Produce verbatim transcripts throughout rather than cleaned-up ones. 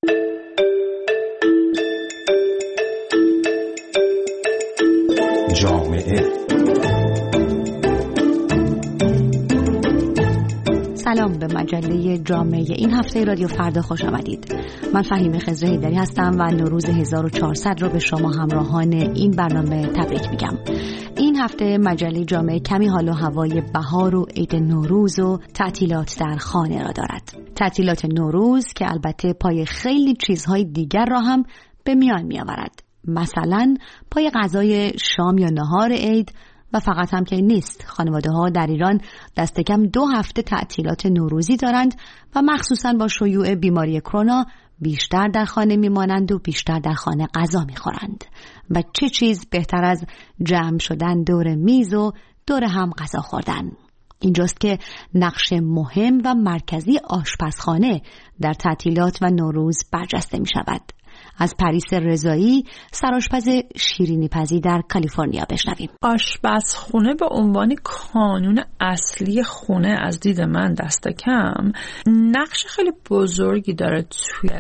جامعه. سلام به مجله جامعه این هفته رادیو فردا خوش آمدید. من فهیمه خضر حیدری هستم و نوروز هزار و چهارصد رو به شما همراهان این برنامه تبریک میگم. این هفته مجله جامعه کمی حال و هوای بهار و عید نوروز و تعطیلات در خانه را دارد. تعطیلات نوروز که البته پای خیلی چیزهای دیگر را هم به میان میآورد. مثلا پای غذای شام یا نهار عید و فقط هم که نیست. خانواده ها در ایران دست کم دو هفته تعطیلات نوروزی دارند و مخصوصا با شیوع بیماری کرونا بیشتر در خانه میمانند و بیشتر در خانه غذا میخورند و چه چیز بهتر از جمع شدن دور میز و دور هم غذا خوردن. اینجاست که نقش مهم و مرکزی آشپزخانه در تعطیلات و نوروز برجسته می شود. از پریس رضایی، سرآشپز شیرینی پزی در کالیفرنیا بشنویم. آشپزخونه به عنوان کانون اصلی خونه از دید من دست کم نقش خیلی بزرگی داره توی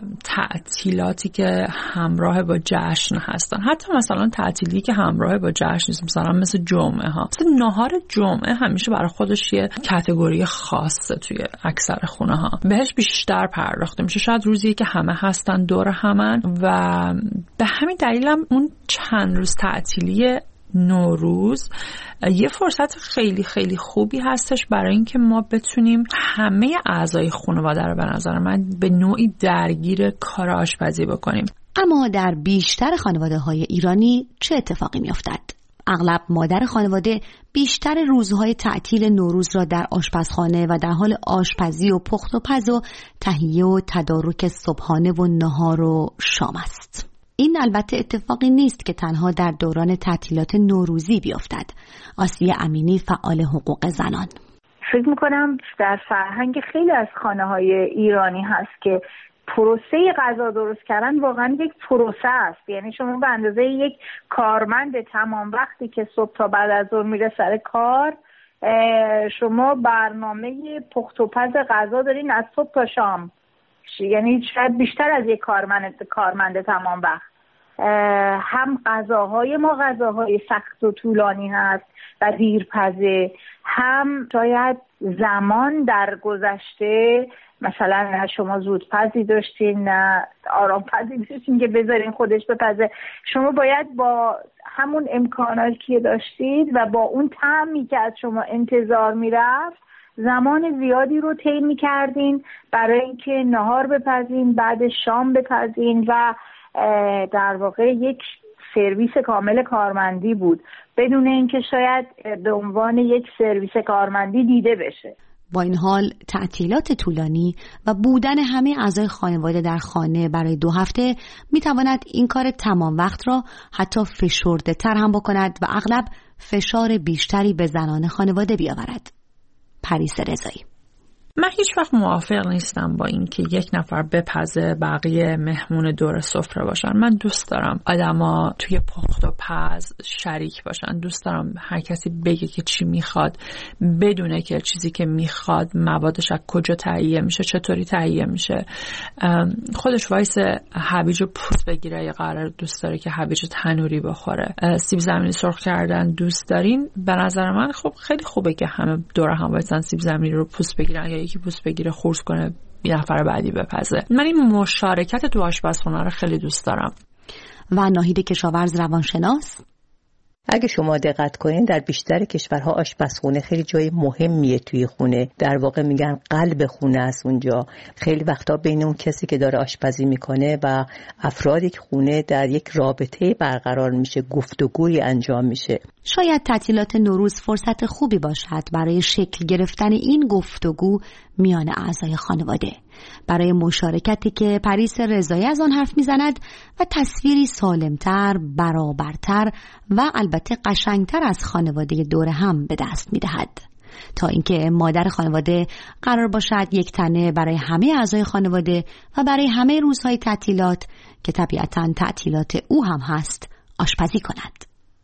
تعطیلاتی که همراه با جشن هستن. حتی مثلا تعطیلی که همراه با جشن نیست، مثلا مثل جمعه ها. مثلا نهار جمعه همیشه برای خودش یه کاتگوری خاصه توی اکثر خونه ها. بهش بیشتر پرداخته میشه. شاید روزی که همه هستن دور همن و به همین دلیلم اون چند روز تعطیلی نوروز یه فرصت خیلی خیلی خوبی هستش برای اینکه ما بتونیم همه اعضای خانواده رو به نظر من به نوعی درگیر کار آشپزی بکنیم. اما در بیشتر خانواده های ایرانی چه اتفاقی می افتد؟ اغلب مادر خانواده بیشتر روزهای تعطیل نوروز را در آشپزخانه و در حال آشپزی و پخت و پز و تهیه و تدارک صبحانه و نهار و شام است. این البته اتفاقی نیست که تنها در دوران تعطیلات نوروزی بیفتد. آسیه امینی، فعال حقوق زنان: فکر میکنم در فرهنگ خیلی از خانه‌های ایرانی هست که پروسه غذا درست کردن واقعا یک پروسه است. یعنی شما به اندازه یک کارمند تمام وقتی که صبح تا بعد از ظهر میره سر کار، شما برنامه پخت و پز غذا دارین از صبح تا شام، یعنی شاید بیشتر از یک کارمند کارمند تمام وقت. هم غذاهای ما غذاهای سخت و طولانی هست و دیرپزه، هم شاید زمان در گذشته مثلا نه شما زودپزی داشتین نه آرامپزی داشتین که بذارین خودش بپزه. شما باید با همون امکاناتی که داشتید و با اون طعمی که از شما انتظار میرفت زمان زیادی رو طی می‌کردین برای اینکه نهار بپزین، بعد شام بپزین و در واقع یک سرویس کامل کارمندی بود بدون اینکه شاید به عنوان یک سرویس کارمندی دیده بشه. با این حال تعطیلات طولانی و بودن همه اعضای خانواده در خانه برای دو هفته میتواند این کار تمام وقت را حتی فشرده تر هم بکند و اغلب فشار بیشتری به زنان خانواده بیاورد. پریس رضایی: من هیچ وقت موافق نیستم با این که یک نفر بپزه بقیه مهمون دور سفره باشن. من دوست دارم آدما توی پخت و پز شریک باشن. دوست دارم هر کسی بگه که چی میخواد، بدونه که چیزی که میخواد موادش از کجا تهیه میشه، چطوری تهیه میشه. خودش وایس هویج رو پوست بگیره یا قرار دوست داره که هویج تنوری بخوره. سیب زمینی سرخ کردن دوست دارین. به نظر من خب خیلی خوبه که همه دور هم وایسن سیب زمینی رو پوست بگیرن یا یکی پوست بگیره خورد کنه یه نفر بعدی بپزه. من این مشارکت تو آشپزخونه رو خیلی دوست دارم. و ناهید کشاورز روانشناس: اگه شما دقت کنین در بیشتر کشورها آشپزخونه خیلی جای مهمیه توی خونه. در واقع میگن قلب خونه است اونجا. خیلی وقتا بین اون کسی که داره آشپزی میکنه و افرادی که خونه در یک رابطه برقرار میشه، گفتگوی انجام میشه. شاید تعطیلات نوروز فرصت خوبی باشد برای شکل گرفتن این گفتگو میان اعضای خانواده، برای مشارکتی که پریس رضایی از آن حرف میزند و تصویری سالمتر، برابرتر و البته قشنگتر از خانواده دور هم به دست میدهد. تا اینکه مادر خانواده قرار باشد یک تنه برای همه اعضای خانواده و برای همه روزهای تعطیلات که طبیعتاً تعطیلات او هم هست آشپزی کند.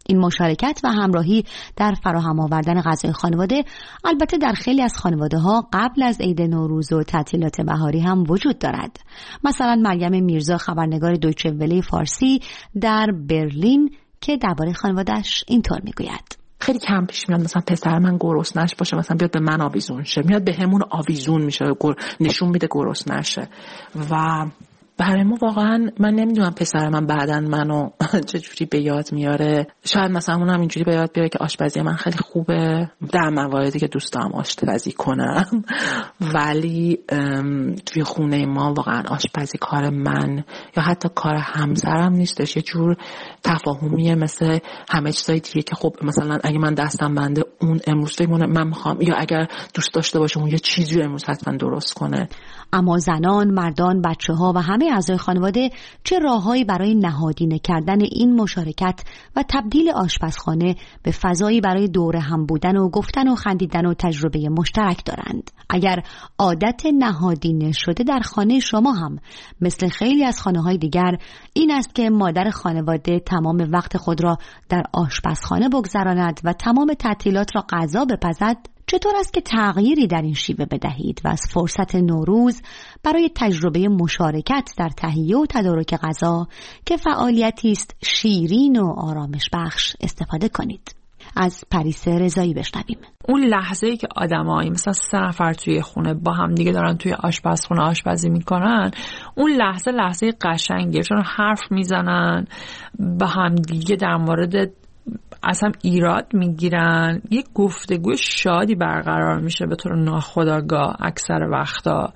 این مشارکت و همراهی در فراهم آوردن غذای خانواده البته در خیلی از خانواده‌ها قبل از عید نوروز و تعطیلات بهاری هم وجود دارد. مثلا مریم میرزا، خبرنگار دویچه وله فارسی در برلین، که درباره خانواده‌اش اینطور میگوید: خیلی کم پیش میاد مثلا پسر من گرسنه‌اش باشه، مثلا بیاد به من آویزون شه، میاد به همون آویزون میشه، نشون میده گرسنه شه. و برای ما واقعا من نمیدونم پسر من بعدن منو چجوری به یاد میاره. شاید مثلا اونم اینجوری به یاد بیاره که آشپزی من خیلی خوبه در مواردی که دوست دارم آشپزی کنم، ولی توی خونه ما واقعا آشپزی کار من یا حتی کار همسرم نیستش. یه جور تفاهمیه مثل همه چیزای دیگه که خب مثلا اگه من دستم بنده اون امروز فکر کنه من میخوام، یا اگر دوست داشته باشه اون یه چیزی امروز حتما درست کنه. اما زنان، مردان، بچه‌ها و همه اعضای خانواده چه راههایی برای نهادینه کردن این مشارکت و تبدیل آشپزخانه به فضایی برای دور هم بودن و گفتن و خندیدن و تجربه مشترک دارند؟ اگر عادت نهادینه شده در خانه شما هم مثل خیلی از خانه‌های دیگر این است که مادر خانواده تمام وقت خود را در آشپزخانه بگذراند و تمام تعطیلات را غذا بپزد، چطور است که تغییری در این شیوه بدهید و از فرصت نوروز برای تجربه مشارکت در تهیه و تدارک غذا که فعالیتی است شیرین و آرامش بخش استفاده کنید؟ از پریسا رضایی بشنویم. اون لحظه‌ای که آدمایی مثلا سه نفر توی خونه با هم دیگه دارن توی آشپزخونه آشپزی میکنن، اون لحظه لحظه قشنگیه، چون حرف میزنن با هم دیگه، در مورد اصلا ایراد میگیرن، یه گفتگوی شادی برقرار میشه به طور ناخودآگاه اکثر وقتا.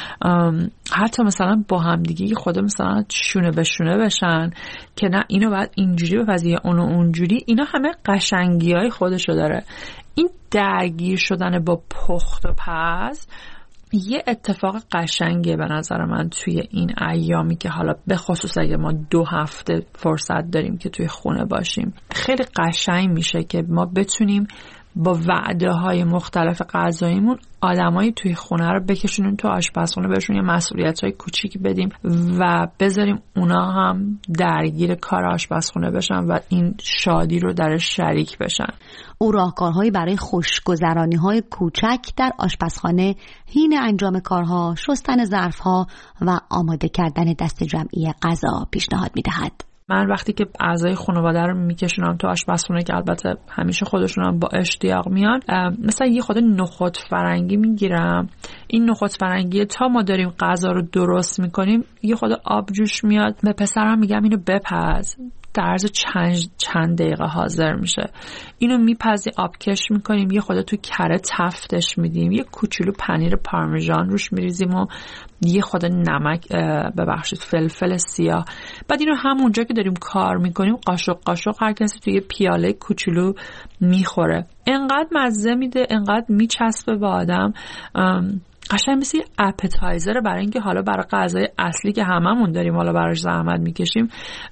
حتی مثلا با هم دیگه خود مثلا شونه به شونه بشن که نه اینو باید اینجوری بپذیری اونو اونجوری. اینا همه قشنگی های خودشو داره. این درگیر شدن با پخت و پز یه اتفاق قشنگه به نظر من توی این ایامی که حالا به خصوص اگه ما دو هفته فرصت داریم که توی خونه باشیم. خیلی قشنگ میشه که ما بتونیم با وعده های مختلف غذاییمون آدمایی توی خونه رو بکشونیم تو آشپزخونه، بهشون یه مسئولیت های کوچیک بدیم و بذاریم اونا هم درگیر کار آشپزخونه بشن و این شادی رو درش شریک بشن. او راهکارهایی برای خوشگذرانی‌های کوچک در آشپزخانه، حین انجام کارها، شستن ظرف‌ها و آماده کردن دست جمعی غذا پیشنهاد می‌دهد. من وقتی که اعضای خانواده رو میکشونم تو آشپزخونه که البته همیشه خودشون هم با اشتیاق میان، مثلا یه خود نخود فرنگی میگیرم. این نخود فرنگی تا ما داریم غذا رو درست میکنیم یه خود آب جوش میاد، به پسرم میگم اینو بپز، در عرض چند, چند دقیقه حاضر میشه. اینو میپزی، آبکش میکنیم، یه خود تو کره تفتش میدیم، یه کوچولو پنیر پارمیژان روش میریزیم و یه خود نمک ببخشید فلفل سیاه. بعد اینو همونجا که داریم کار میکنیم قاشق قاشق هر کسی توی پیاله کوچولو میخوره. انقدر مزه میده، انقدر میچسبه به آدم، قشنگ مثل اپتایزر برای اینکه حالا برای غذای اصلی که هممون داریم حالا براش زحمت میکشیم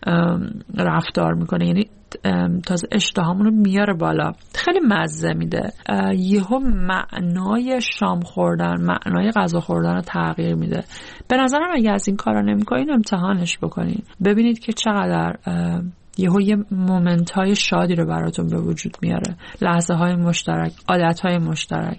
رفتار میکنه. یعنی تازه اشتهامون رو میاره بالا، خیلی مزه میده. یهو معنای شام خوردن، معنای غذا خوردن رو تغییر میده. به نظرم اگه از این کارا نمیکنین امتحانش بکنین، ببینید که چقدر یهو یه مومنت های شادی رو براتون به وجود میاره، لحظه های مشترک، عادت های مشترک،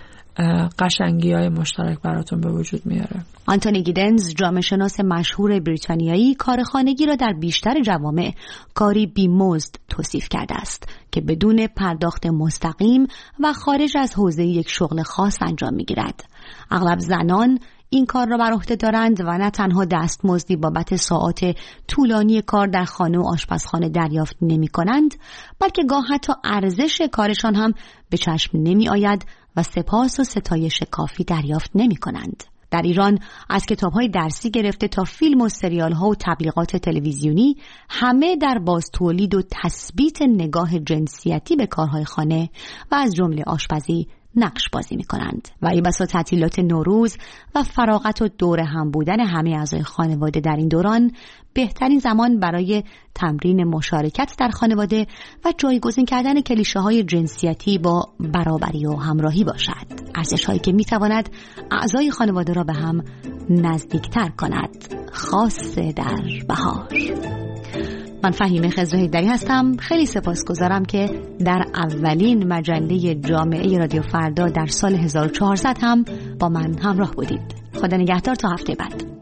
قشنگی های مشترک براتون به وجود میاره. آنتونی گیدنز، جامعه شناس مشهور بریتانیایی، کار خانگی را در بیشتر جوامع کاری بی‌مزد توصیف کرده است که بدون پرداخت مستقیم و خارج از حوزه یک شغل خاص انجام میگیرد. اغلب زنان این کار را بر عهده دارند و نه تنها دستمزدی بابت ساعات طولانی کار در خانه و آشپزخانه دریافت نمی کنند، بلکه گاه حتی ارزش کارشان هم به چشم نمی آید و سپاس و ستایش کافی دریافت نمی کنند. در ایران از کتاب‌های درسی گرفته تا فیلم و سریال‌ها و تبلیغات تلویزیونی همه در باز تولید و تثبیت نگاه جنسیتی به کارهای خانه و از جمله آشپزی نقش بازی می کنند و ای بسا تعطیلات نوروز و فراغت و دور هم بودن همه اعضای خانواده در این دوران بهترین زمان برای تمرین مشارکت در خانواده و جایگزین کردن کلیشه های جنسیتی با برابری و همراهی باشد. ارزش هایی که می تواند اعضای خانواده را به هم نزدیکتر کند، خاصه در بهار. من فهیمه خضرهیدری هستم. خیلی سپاسگزارم که در اولین مجله جامعه رادیو فردا در سال هزار و چهارصد هم با من همراه بودید. خدا نگهدار تا هفته بعد.